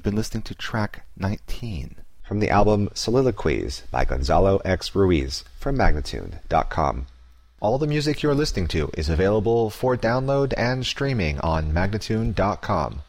been listening to track 19 from the album Soliloquies by Gonzalo X. Ruiz from Magnatune.com. All the music you're listening to is available for download and streaming on Magnatune.com.